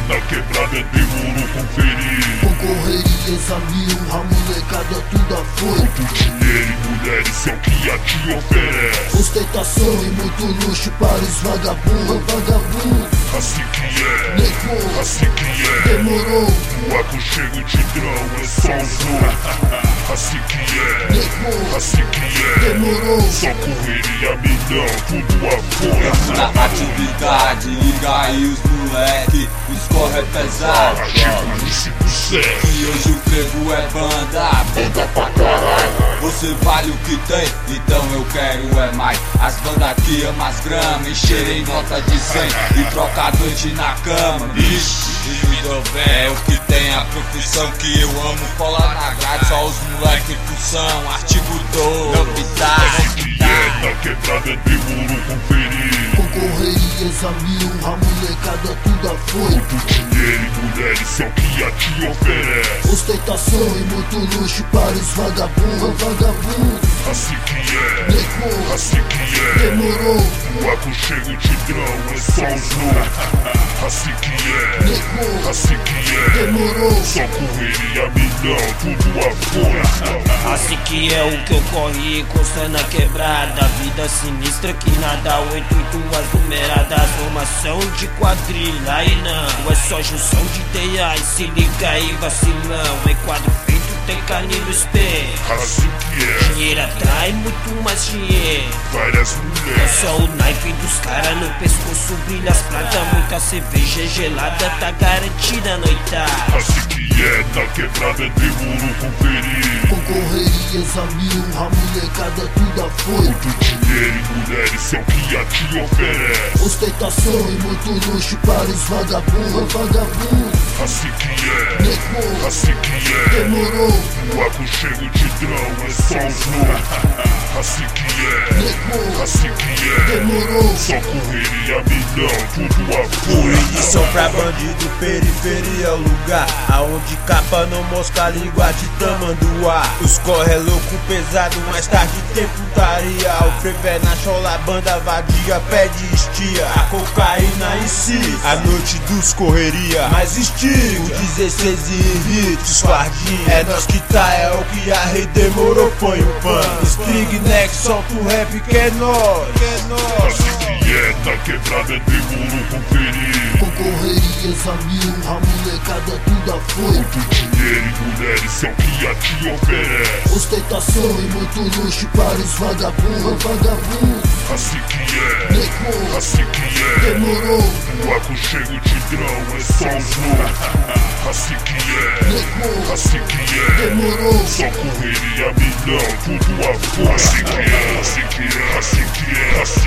na quebrada demorou conferir. Concorrerias a mil, a molecada tudo foi. Muito dinheiro e mulheres é o que a te oferece. Ostentação e muito luxo para os vagabundos. Assim que é, Nego, assim que é. demorou. O aconchego de drão é só os loucos. Assim que é, Nego, assim que é. demorou. Só correria milhão, tudo a força. Na atividade, liga aí os moleque, os corre é pesado. Ativo no 5-7. E hoje o frevo é banda, banda pra caralho. Você vale o que tem, então eu quero é mais. As bandas que amam as gramas, encherem nota de 100 e troca a noite na cama. Vixe, e me dou bem, é o que tem a profissão que eu amo. Cola na grade, só os moleque função, artigo 2, novidade. Assim que é, na quebrada demorou conferir. Concorrerias a mil, a molecada tudo foi. Muito dinheiro e mulheres é o que a te oferece. Ostentação e muito luxo para os vagabundos. Assim que é, Nego, assim que é. demorou. O aconchego de drão é só os loucos. Assim que é, Nego, assim que é. demorou. Só correria milhão, tudo a força. Assim que é o que ocorre, consta na quebrada. Vida sinistra que nada, 8 as numeradas. Formação de quadrilha e não é só junção de ideias. Se liga aí, vacilão. Em quadro feito tem canino espelho. Assim que é, Dinheiro atrai muito mais dinheiro. várias mulheres. Só o naipe dos caras no pescoço brilha as pratas. Muita cerveja gelada tá garantida a noitada. Assim que é, na quebrada demorou conferir. Concorrerias a mil, a molecada tudo foi. Muito dinheiro e mulheres é o que a te oferece. Ostentação e muito luxo para os vagabundos. Assim que é, Nego, assim que é. demorou. O aconchego de drão é só os loucos. Assim que é, Nego, assim que é. demorou. Só correria milhão, tudo a Munição força. pra bandido, periferia é o lugar aonde capa não mosca, língua de tamanduá. Os corre é louco, pesado, mais tarde tem putaria. O frevo é na chola, a banda vadia, pede estia. A cocaína em si, a noite dos correria. Mais estilo, 16 e hits, fardinho. É nós que tá, é o que a rei demorou, põe o pano. Sprig neck, solta o rap que é nóis. Assim que é, na quebrada demorou conferir. Concorrerias a mil, a molecada tudo foi. Muito dinheiro e mulheres é o que a te oferece. Ostentação e muito luxo para os vagabundos. Assim que é, Nego, assim que é. demorou. O aconchego de drão é só os loucos. Assim que é, Nego, assim que é. demorou. Só correria milhão, tudo a força. Assim que é, assim que é, assim que é.